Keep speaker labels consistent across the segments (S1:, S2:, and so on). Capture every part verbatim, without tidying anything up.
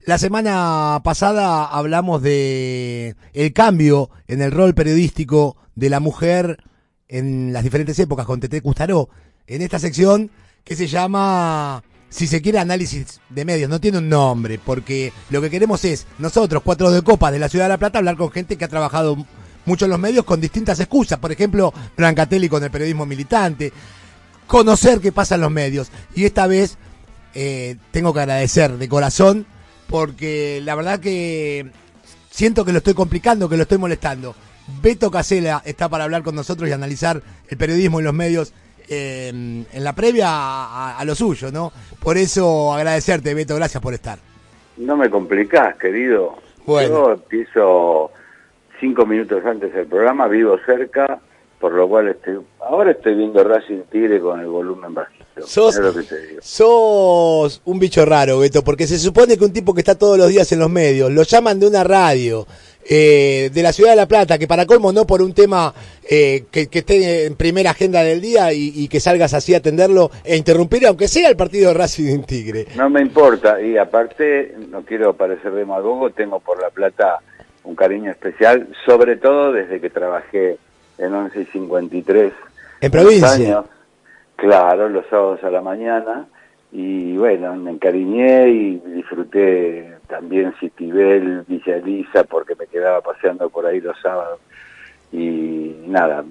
S1: La semana pasada hablamos de el cambio en el rol periodístico de la mujer en las diferentes épocas con Teté Custaró, en esta sección que se llama, si se quiere, análisis de medios. No tiene un nombre, porque lo que queremos es, nosotros, cuatro de copas de la Ciudad de La Plata, hablar con gente que ha trabajado mucho en los medios con distintas excusas. Por ejemplo, Brancatelli con el periodismo militante, conocer qué pasa en los medios. Y esta vez eh, tengo que agradecer de corazón, porque la verdad que siento que lo estoy complicando, que lo estoy molestando. Beto Casella está para hablar con nosotros y analizar el periodismo y los medios eh, en la previa a, a lo suyo, ¿no? Por eso agradecerte, Beto, gracias por estar.
S2: No me complicás, querido.
S1: Bueno.
S2: Yo empiezo cinco minutos antes del programa, vivo cerca, por lo cual estoy, ahora estoy viendo Racing Tigre con el volumen bajito.
S1: Sos,
S2: es lo que te digo.
S1: Sos un bicho raro, Beto, porque se supone que un tipo que está todos los días en los medios, lo llaman de una radio eh, de la Ciudad de La Plata, que para colmo no por un tema eh, que, que esté en primera agenda del día y, y que salgas así a atenderlo e interrumpir, aunque sea el partido de Racing Tigre.
S2: No me importa, y aparte, no quiero parecer demagogo, tengo por La Plata un cariño especial, sobre todo desde que trabajé en once y cincuenta y tres.
S1: En provincia.
S2: Años, claro, los sábados a la mañana, y bueno, me encariñé y disfruté también Citibel, Villa Elisa, porque me quedaba paseando por ahí los sábados, y nada,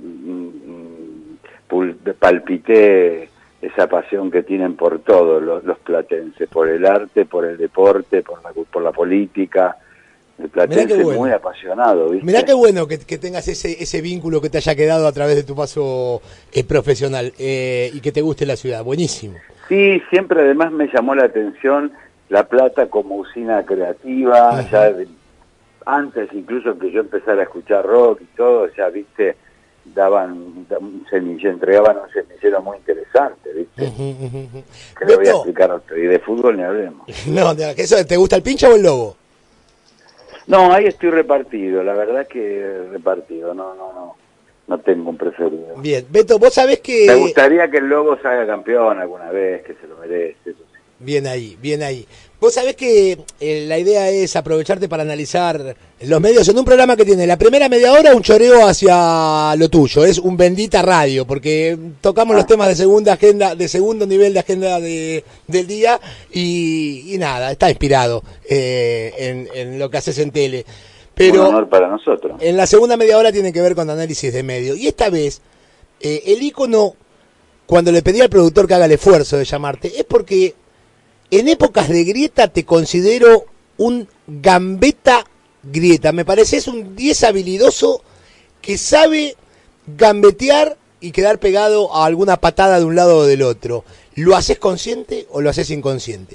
S2: palpité esa pasión que tienen por todo los, los platenses, por el arte, por el deporte, por la, por la política. El platense es bueno. Muy apasionado, ¿viste?
S1: Mirá qué bueno que, que tengas ese ese vínculo que te haya quedado a través de tu paso eh, profesional eh, y que te guste la ciudad. Buenísimo.
S2: Sí, siempre además me llamó la atención La Plata como usina creativa. Uh-huh. Ya de, antes incluso que yo empezara a escuchar rock y todo, ya, viste, daban un semillero, entregaban un semillero muy interesante, ¿viste? Uh-huh, uh-huh. Que le voy a explicar a usted. Y de fútbol ni hablemos.
S1: No, ¿eso te gusta el pincha o el lobo?
S2: No, ahí estoy repartido, la verdad que repartido, no, no, no, no tengo un preferido.
S1: Bien, Beto, vos sabés que...
S2: Me gustaría que el Lobo salga campeón alguna vez, que se lo merece, eso sí.
S1: Bien ahí, bien ahí. Vos sabés que eh, la idea es aprovecharte para analizar los medios en un programa que tiene la primera media hora un choreo hacia lo tuyo, es un bendita radio, porque tocamos ah. los temas de segunda agenda, de segundo nivel de agenda de, del día y, y nada, está inspirado eh, en, en lo que haces en tele. Pero
S2: un honor para nosotros.
S1: En la segunda media hora tiene que ver con análisis de medios. Y esta vez, eh, el ícono, cuando le pedí al productor que haga el esfuerzo de llamarte, es porque en épocas de grieta te considero un gambeta grieta. Me pareces un diez habilidoso que sabe gambetear y quedar pegado a alguna patada de un lado o del otro. ¿Lo haces consciente o lo haces inconsciente?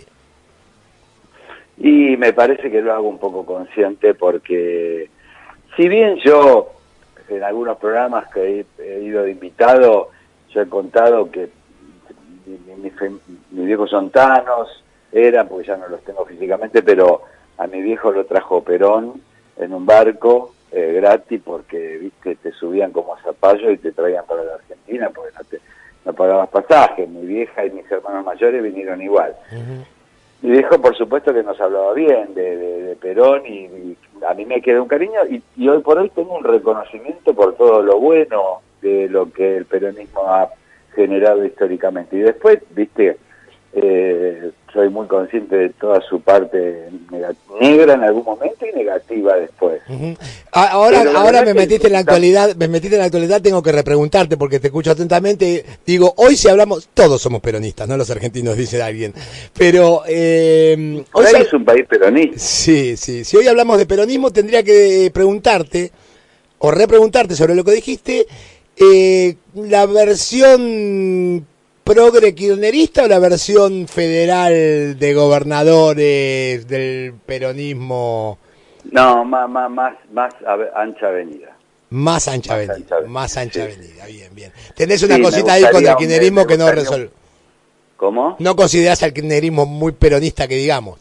S2: Y me parece que lo hago un poco consciente porque, si bien yo en algunos programas que he, he ido de invitado, yo he contado que mis mi, mi, mi viejos son tanos, eran, porque ya no los tengo físicamente, pero a mi viejo lo trajo Perón en un barco eh, gratis porque, viste, te subían como zapallo y te traían para la Argentina porque no, te, no pagabas pasaje. Mi vieja y mis hermanos mayores vinieron igual. Uh-huh. Mi viejo, por supuesto, que nos hablaba bien de, de, de Perón y, y a mí me quedó un cariño y, y hoy por hoy tengo un reconocimiento por todo lo bueno de lo que el peronismo ha generado históricamente. Y después, viste, eh, soy muy consciente de toda su parte negra en algún momento y negativa después.
S1: Uh-huh. Ahora, ahora me metiste en la actualidad, me metiste en la actualidad, tengo que repreguntarte porque te escucho atentamente. Digo, hoy si hablamos, todos somos peronistas, no los argentinos, dice alguien. Pero eh,
S2: hoy es un país peronista.
S1: Sí, sí. Si hoy hablamos de peronismo, tendría que preguntarte o repreguntarte sobre lo que dijiste. Eh, la versión progre kirchnerista o la versión federal de gobernadores del peronismo.
S2: No, más más más, más ancha avenida.
S1: Más ancha
S2: más
S1: avenida,
S2: ancha,
S1: más ancha
S2: sí.
S1: avenida, bien, bien. Tenés una
S2: sí,
S1: cosita ahí con el kirchnerismo que no resuelve.
S2: ¿Cómo?
S1: ¿No considerás al kirchnerismo muy peronista que digamos?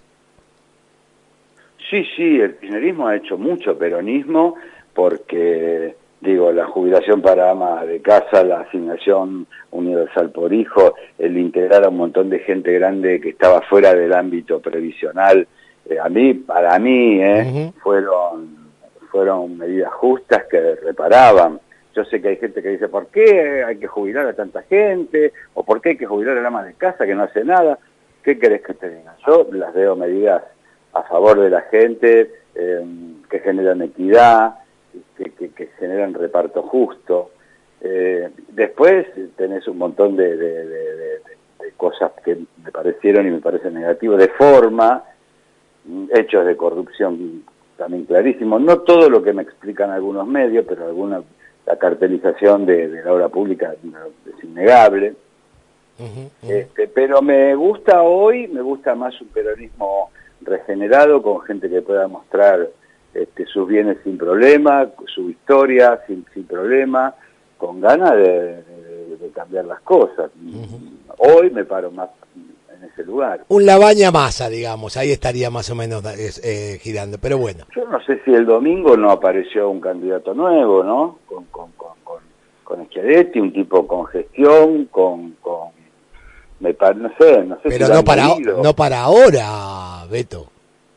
S2: Sí, sí, el kirchnerismo ha hecho mucho peronismo porque, digo, la jubilación para ama de casa, la asignación universal por hijo, el integrar a un montón de gente grande que estaba fuera del ámbito previsional eh, a mí, para mí, eh,
S1: Uh-huh.
S2: fueron, fueron medidas justas que reparaban. Yo sé que hay gente que dice, ¿por qué hay que jubilar a tanta gente? ¿O por qué hay que jubilar a la ama de casa que no hace nada? ¿Qué querés que te diga? Yo las veo medidas a favor de la gente, eh, que generan equidad, que, que, que generan reparto justo. Eh, después tenés un montón de, de, de, de, de cosas que me parecieron y me parecen negativas, de forma, hechos de corrupción también clarísimos. No todo lo que me explican algunos medios, pero alguna, la cartelización de, de la obra pública es innegable.
S1: Uh-huh, uh-huh.
S2: Este, pero me gusta hoy, me gusta más un peronismo regenerado, con gente que pueda mostrar este, sus bienes sin problema, su historia sin, sin problema, con ganas de, de, de cambiar las cosas. Uh-huh. Hoy me paro más en ese lugar.
S1: Un Labaña Massa, digamos, ahí estaría más o menos eh, girando, pero bueno.
S2: Yo no sé si el domingo no apareció un candidato nuevo, ¿no? Con, con, con, con, con Schiaretti, un tipo con gestión, con... con me pa no sé, no sé
S1: pero
S2: si
S1: no para, no para ahora, Beto.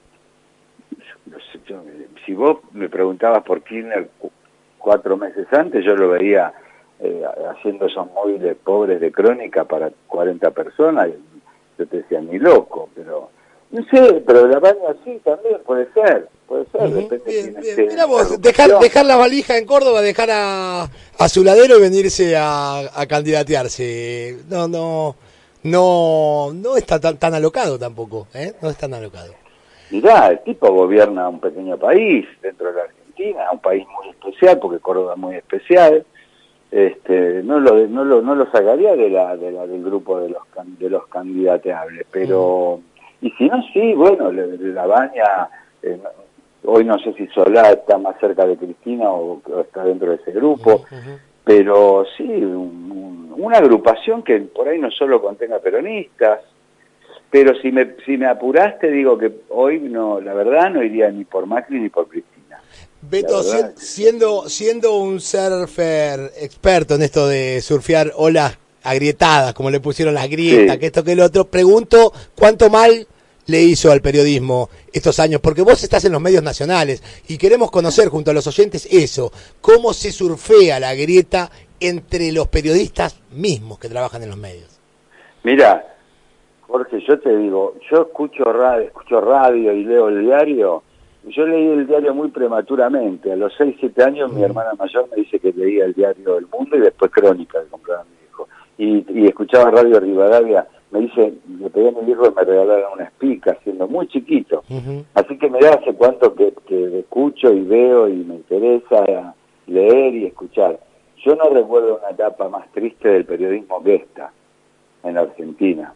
S2: No sé, yo, si vos me preguntabas por Kirchner cuatro meses antes, yo lo veía eh, haciendo esos móviles pobres de crónica para cuarenta personas, y yo te decía, ni loco, pero no sé, pero la baña sí también puede ser, puede ser, uh-huh. Depende
S1: bien,
S2: de
S1: bien.
S2: quién
S1: Mira vos, dejar, dejar la valija en Córdoba, dejar a, a su ladero y venirse a, a candidatearse, no, no, no, no está tan, tan alocado tampoco, ¿eh? No es tan alocado.
S2: Mirá, el tipo gobierna un pequeño país dentro de la Argentina, un país muy especial, porque Córdoba es muy especial. Este, no lo no lo no lo sacaría de la, de la del grupo de los de los candidateables, pero mm. y si no sí, bueno, la baña eh, hoy no sé si Solá está más cerca de Cristina o, o está dentro de ese grupo, uh-huh. Pero sí un, un, una agrupación que por ahí no solo contenga peronistas. Pero si me si me apuraste, digo que hoy no, la verdad no iría ni por Macri ni por Cristina.
S1: Beto, siendo siendo un surfer experto en esto de surfear olas agrietadas, como le pusieron las grietas, sí. Que esto que el otro, pregunto cuánto mal le hizo al periodismo estos años, porque vos estás en los medios nacionales y queremos conocer junto a los oyentes eso, cómo se surfea la grieta entre los periodistas mismos que trabajan en los medios.
S2: Mira, Jorge, yo te digo, yo escucho radio, escucho radio y leo el diario. Yo leí el diario muy prematuramente. A los seis, siete años, mm. mi hermana mayor me dice que leía el diario del Mundo y después Crónica, que compraba mi hijo. Y, y escuchaba Radio Rivadavia. Me dice, le pedí a mi hijo y me regalaron una espica, siendo muy chiquito. Uh-huh. Así que me da hace cuánto que, que escucho y veo y me interesa leer y escuchar. Yo no recuerdo una etapa más triste del periodismo que esta, en la Argentina.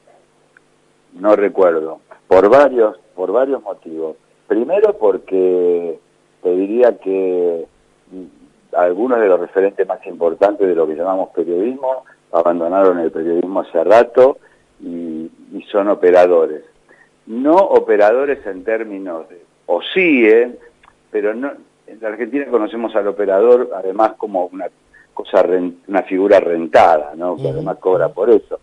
S2: No recuerdo, por varios, por varios motivos. Primero porque te diría que algunos de los referentes más importantes de lo que llamamos periodismo abandonaron el periodismo hace rato y, y son operadores. No operadores en términos de, o sí, ¿eh? Pero no, en la Argentina conocemos al operador además como una cosa, una figura rentada, ¿no? Que además cobra por eso.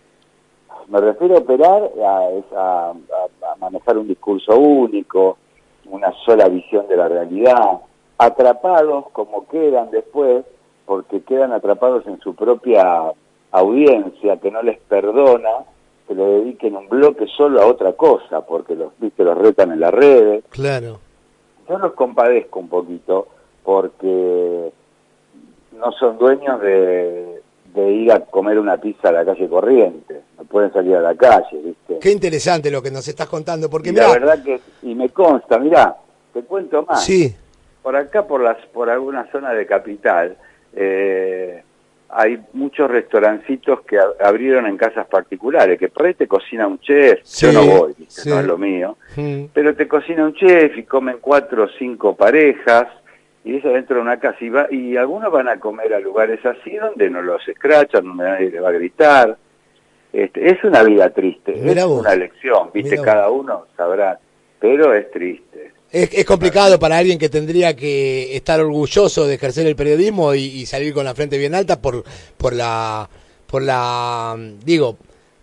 S2: Me refiero a operar, a, a, a manejar un discurso único, una sola visión de la realidad, atrapados como quedan después, porque quedan atrapados en su propia audiencia, que no les perdona que le dediquen un bloque solo a otra cosa, porque los, viste, los retan en las redes.
S1: Claro.
S2: Yo los compadezco un poquito, porque no son dueños de... de ir a comer una pizza a la calle Corrientes, no pueden salir a la calle, ¿viste?
S1: Qué interesante lo que nos estás contando, porque
S2: y
S1: mirá,
S2: la verdad que, y me consta, mirá, te cuento más.
S1: Sí.
S2: Por acá, por las, por alguna zona de Capital, eh, hay muchos restaurancitos que a, abrieron en casas particulares, que por ahí te cocina un chef, sí, yo no voy, ¿viste? Sí. No es lo mío, mm. pero te cocina un chef y comen cuatro o cinco parejas, y eso dentro de una casa, y, va, y algunos van a comer a lugares así donde no los escrachan, donde nadie le va a gritar. Este, es una vida triste, Mirá es vos. Una elección, viste, Mirá cada vos. Uno sabrá, pero es triste.
S1: Es, es complicado para alguien que tendría que estar orgulloso de ejercer el periodismo y, y salir con la frente bien alta por por la por la digo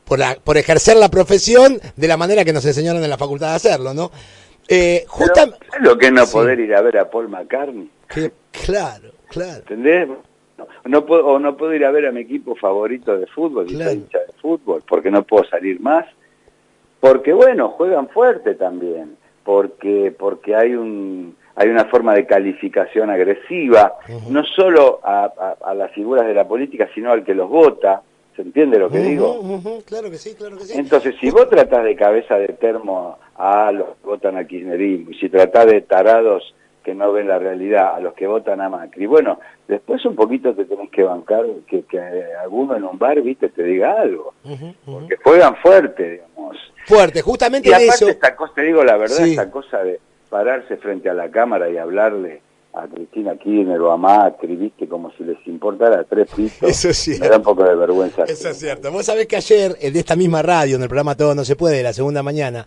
S1: por, la, por ejercer la profesión de la manera que nos enseñaron en la facultad de hacerlo, ¿no? Eh, justa...
S2: ¿Es lo que es no
S1: sí.
S2: poder ir a ver a Paul McCartney?
S1: Que, claro, claro.
S2: ¿Entendés? No, no puedo, o no puedo ir a ver a mi equipo favorito de fútbol,
S1: Claro.
S2: y soy hincha de fútbol, porque no puedo salir más. Porque, bueno, juegan fuerte también, porque porque hay un hay una forma de calificación agresiva, uh-huh. no solo a, a, a las figuras de la política, sino al que los vota. ¿Se entiende lo que uh-huh, digo?
S1: Uh-huh. Claro que sí, claro que sí.
S2: Entonces, si vos tratás de cabeza de termo a los que votan al kirchnerismo, y si tratás de tarados que no ven la realidad, a los que votan a Macri, bueno, después un poquito te tenés que bancar que, que alguno en un bar, viste, te diga algo. Uh-huh, uh-huh. Porque juegan fuerte, digamos.
S1: Fuerte, justamente
S2: y
S1: de
S2: aparte
S1: eso.
S2: Esta cosa, te digo la verdad,
S1: sí.
S2: esta cosa de pararse frente a la cámara y hablarle a Cristina Kirchner o a Macri, viste, como si les importara tres pisos.
S1: Eso es cierto.
S2: Me da un poco de vergüenza.
S1: Eso es cierto. Vos sabés que ayer, en esta misma radio, en el programa Todo No Se Puede, de la segunda mañana,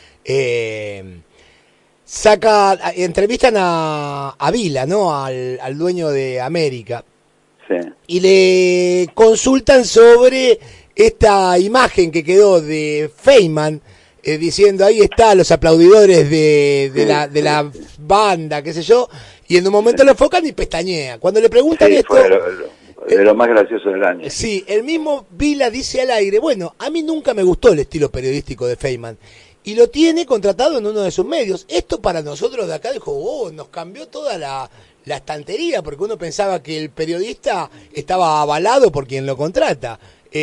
S1: eh, saca, entrevistan a, a Vila, ¿no? Al, al dueño de América.
S2: Sí.
S1: Y le consultan sobre esta imagen que quedó de Feynman, eh, diciendo, ahí está, los aplaudidores de, de, sí, la, de sí, la sí. banda, qué sé yo, y en un momento sí. lo enfocan y pestañea. Cuando le preguntan
S2: sí,
S1: esto...
S2: Fue lo, lo, de lo más gracioso del año.
S1: Sí, el mismo Vila dice al aire, bueno, a mí nunca me gustó el estilo periodístico de Feynman, y lo tiene contratado en uno de sus medios. Esto para nosotros de acá dijo, oh, nos cambió toda la, la estantería, porque uno pensaba que el periodista estaba avalado por quien lo contrata.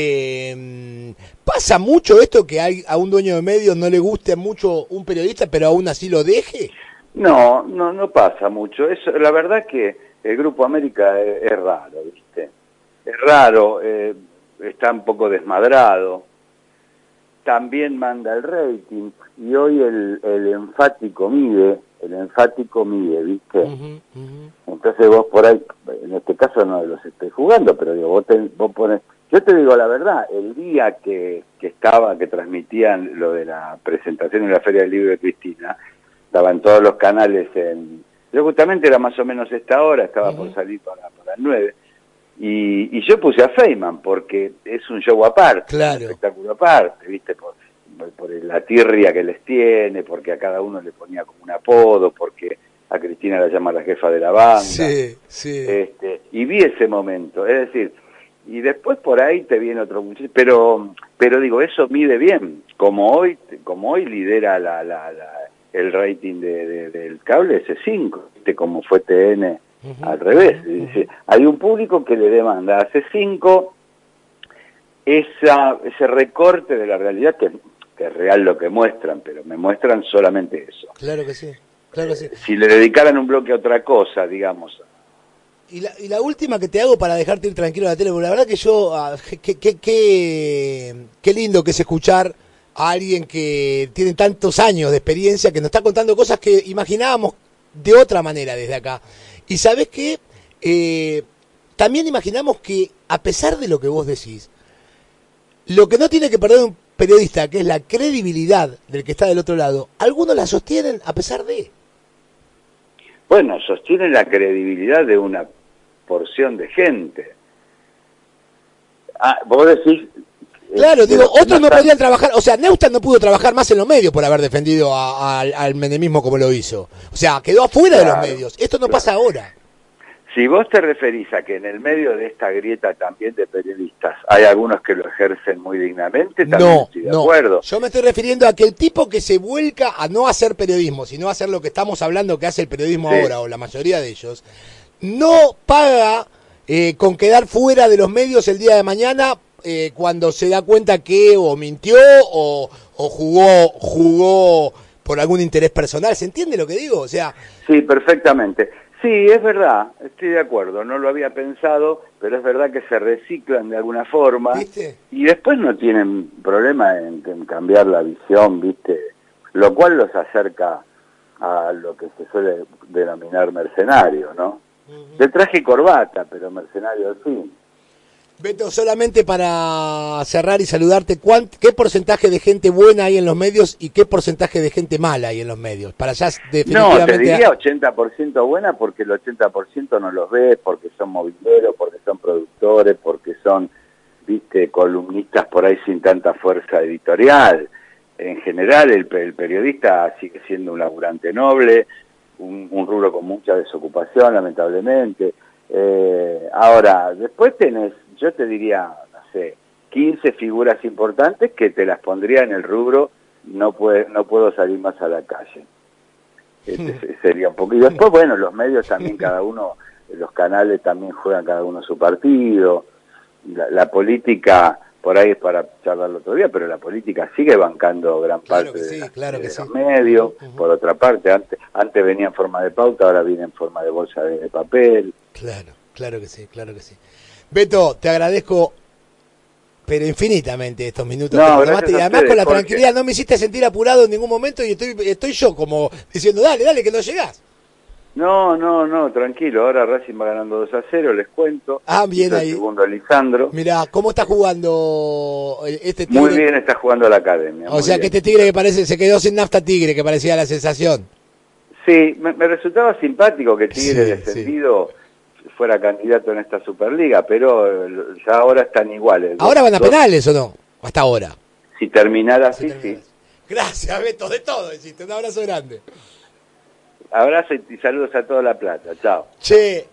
S1: Eh, ¿Pasa mucho esto que hay, a un dueño de medios no le guste mucho un periodista, pero aún así lo deje?
S2: No, no, no pasa mucho. Eso, la verdad que el Grupo América es, es raro, ¿viste? Es raro, eh, está un poco desmadrado. También manda el rating, y hoy el, el enfático mide, el enfático mide, ¿viste? Uh-huh, uh-huh. Entonces vos por ahí, en este caso no los estoy jugando, pero digo, vos, te, vos pones... Yo te digo la verdad, el día que, que estaba, que transmitían lo de la presentación en la Feria del Libro de Cristina, estaban todos los canales en... Yo justamente era más o menos esta hora, estaba uh-huh. por salir para, para las nueve, y, y yo puse a Feynman, porque es un show aparte,
S1: claro.
S2: un espectáculo aparte, ¿viste? Por, por, por la tirria que les tiene, porque a cada uno le ponía como un apodo, porque a Cristina la llama la jefa de la banda.
S1: Sí, sí.
S2: Este, y vi ese momento, es decir... Y después por ahí te viene otro muchacho, pero pero digo, eso mide bien, como hoy como hoy lidera la, la, la el rating de, de, del cable ese cinco, ¿viste? Como fue T N uh-huh. al revés. Uh-huh. Dice, hay un público que le demanda a C cinco esa, ese recorte de la realidad, que, que es real lo que muestran, pero me muestran solamente eso.
S1: Claro que sí, claro que sí.
S2: Si le dedicaran un bloque a otra cosa, digamos...
S1: Y la, y la última que te hago para dejarte ir tranquilo a la tele, porque la verdad que yo, ah, qué que, que, que lindo que es escuchar a alguien que tiene tantos años de experiencia, que nos está contando cosas que imaginábamos de otra manera desde acá. Y sabes qué, eh, también imaginamos que a pesar de lo que vos decís, lo que no tiene que perder un periodista, que es la credibilidad del que está del otro lado, algunos la sostienen a pesar de...
S2: Bueno, sostienen la credibilidad de una porción de gente. Ah, vos decís...
S1: Claro, digo, otros no podían trabajar, o sea, Neustadt no pudo trabajar más en los medios por haber defendido a, a, al menemismo como lo hizo. O sea, quedó afuera claro, de los medios. Esto no claro. pasa ahora.
S2: Si vos te referís a que en el medio de esta grieta también de periodistas hay algunos que lo ejercen muy dignamente, también
S1: no,
S2: estoy de
S1: no.
S2: acuerdo.
S1: Yo me estoy refiriendo a que el tipo que se vuelca a no hacer periodismo, sino a hacer lo que estamos hablando que hace el periodismo sí. ahora, o la mayoría de ellos, no paga eh, con quedar fuera de los medios el día de mañana eh, cuando se da cuenta que o mintió o, o jugó jugó por algún interés personal. ¿Se entiende lo que digo? O sea,
S2: sí, perfectamente. Sí, es verdad, estoy de acuerdo, no lo había pensado, pero es verdad que se reciclan de alguna forma.
S1: ¿Viste?
S2: Y después no tienen problema en, en cambiar la visión, ¿viste? Lo cual los acerca a lo que se suele denominar mercenario, ¿no? Uh-huh. De traje y corbata, pero mercenario al fin.
S1: Beto, solamente para cerrar y saludarte, ¿qué porcentaje de gente buena hay en los medios y qué porcentaje de gente mala hay en los medios? Para ya definitivamente...
S2: No, te diría ochenta por ciento buena porque el ochenta por ciento no los ves, porque son mobileros, porque son productores, porque son viste, columnistas por ahí sin tanta fuerza editorial. En general el, el periodista sigue siendo un laburante noble, un, un rubro con mucha desocupación, lamentablemente. Eh, ahora, después tenés, yo te diría, no sé, quince figuras importantes que te las pondría en el rubro, no, puede, no puedo salir más a la calle. Este sería un poco. Y después, bueno, los medios también, cada uno, los canales también juegan cada uno su partido. La, la política, por ahí es para charlarlo otro día, pero la política sigue bancando gran
S1: Claro
S2: parte
S1: que sí,
S2: de,
S1: claro
S2: de
S1: que
S2: los
S1: sí.
S2: medios.
S1: Uh-huh.
S2: Por otra parte, antes, antes venía en forma de pauta, ahora viene en forma de bolsa de, de papel.
S1: Claro, claro que sí, claro que sí. Beto, te agradezco, pero infinitamente, estos minutos
S2: No,
S1: que me
S2: gracias
S1: tomaste, y
S2: a
S1: además
S2: ustedes,
S1: con la
S2: Jorge.
S1: tranquilidad, no me hiciste sentir apurado en ningún momento, y estoy estoy yo como diciendo, dale, dale, que no llegás.
S2: No, no, no, tranquilo, ahora Racing va ganando dos a cero, les cuento.
S1: Ah, bien
S2: Hizo el
S1: ahí.
S2: segundo Lisandro.
S1: Mirá, ¿cómo está jugando este Tigre?
S2: Muy bien está jugando a la academia.
S1: O sea,
S2: bien.
S1: que este Tigre que parece, se quedó sin nafta Tigre, que parecía la sensación.
S2: Sí, me, me resultaba simpático que Tigre
S1: Sí,
S2: descendido fuera candidato en esta Superliga, pero eh, ya ahora están iguales.
S1: ¿Ahora
S2: dos,
S1: van a
S2: dos,
S1: penales o no? Hasta ahora.
S2: Si terminara así,
S1: Se termina
S2: sí.
S1: así. Gracias, Beto, de todo, deciste. Un abrazo grande.
S2: Abrazo y saludos a toda La Plata. Chao.
S1: Che,